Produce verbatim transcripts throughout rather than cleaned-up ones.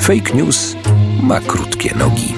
Fake news ma krótkie nogi.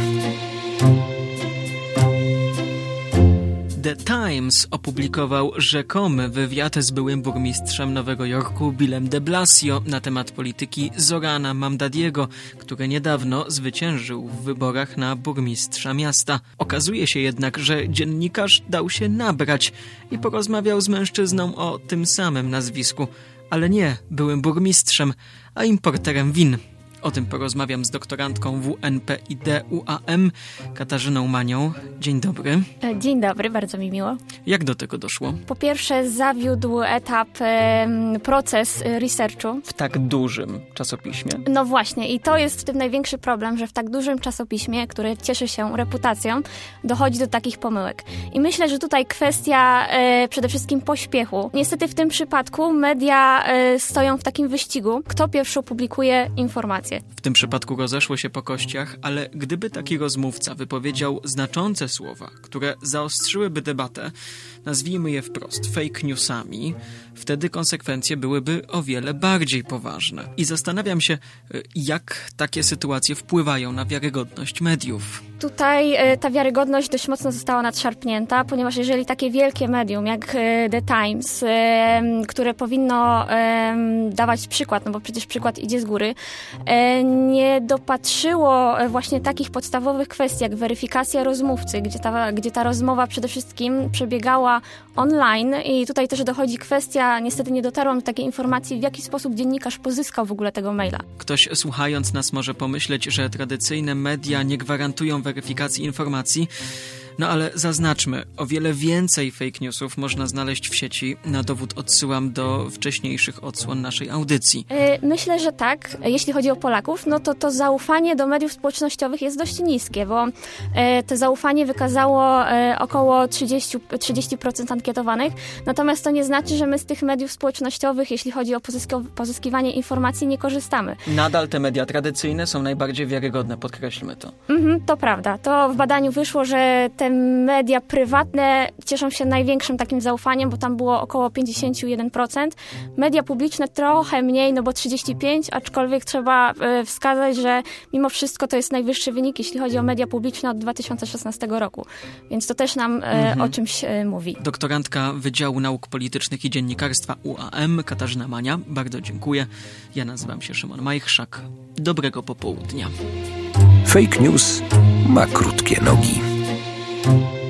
The Times opublikował rzekomy wywiad z byłym burmistrzem Nowego Jorku Billem de Blasio na temat polityki Zorana Mamdadiego, który niedawno zwyciężył w wyborach na burmistrza miasta. Okazuje się jednak, że dziennikarz dał się nabrać i porozmawiał z mężczyzną o tym samym nazwisku, ale nie byłym burmistrzem, a importerem win. O tym porozmawiam z doktorantką W N P I D U A M, Katarzyną Manią. Dzień dobry. Dzień dobry, bardzo mi miło. Jak do tego doszło? Po pierwsze zawiódł etap, e, proces researchu. W tak dużym czasopiśmie? No właśnie i to jest w tym największy problem, że w tak dużym czasopiśmie, które cieszy się reputacją, dochodzi do takich pomyłek. I myślę, że tutaj kwestia e, przede wszystkim pośpiechu. Niestety w tym przypadku media e, stoją w takim wyścigu, kto pierwszy opublikuje informacje. W tym przypadku rozeszło się po kościach, ale gdyby taki rozmówca wypowiedział znaczące słowa, które zaostrzyłyby debatę, nazwijmy je wprost fake newsami, wtedy konsekwencje byłyby o wiele bardziej poważne. I zastanawiam się, jak takie sytuacje wpływają na wiarygodność mediów. Tutaj e, ta wiarygodność dość mocno została nadszarpnięta, ponieważ jeżeli takie wielkie medium jak e, The Times, e, które powinno e, dawać przykład, no bo przecież przykład idzie z góry, e, nie dopatrzyło właśnie takich podstawowych kwestii jak weryfikacja rozmówcy, gdzie ta, gdzie ta rozmowa przede wszystkim przebiegała online i tutaj też dochodzi kwestia, niestety nie dotarłam do takiej informacji, w jaki sposób dziennikarz pozyskał w ogóle tego maila. Ktoś słuchając nas może pomyśleć, że tradycyjne media nie gwarantują weryfikacji informacji, no ale zaznaczmy, o wiele więcej fake newsów można znaleźć w sieci. Na dowód odsyłam do wcześniejszych odsłon naszej audycji. Myślę, że tak. Jeśli chodzi o Polaków, no to to zaufanie do mediów społecznościowych jest dość niskie, bo to zaufanie wykazało około trzydzieści procent ankietowanych. Natomiast to nie znaczy, że my z tych mediów społecznościowych, jeśli chodzi o pozysk- pozyskiwanie informacji, nie korzystamy. Nadal te media tradycyjne są najbardziej wiarygodne, podkreślmy to. Mhm, to prawda. To w badaniu wyszło, że te media prywatne cieszą się największym takim zaufaniem, bo tam było około pięćdziesiąt jeden procent. Media publiczne trochę mniej, no bo trzydzieści pięć procent, aczkolwiek trzeba e, wskazać, że mimo wszystko to jest najwyższy wynik, jeśli chodzi o media publiczne od dwa tysiące szesnastego roku. Więc to też nam e, mhm. o czymś e, mówi. Doktorantka Wydziału Nauk Politycznych i Dziennikarstwa U A M, Katarzyna Mania. Bardzo dziękuję. Ja nazywam się Szymon Majchrzak. Dobrego popołudnia. Fake news ma krótkie nogi.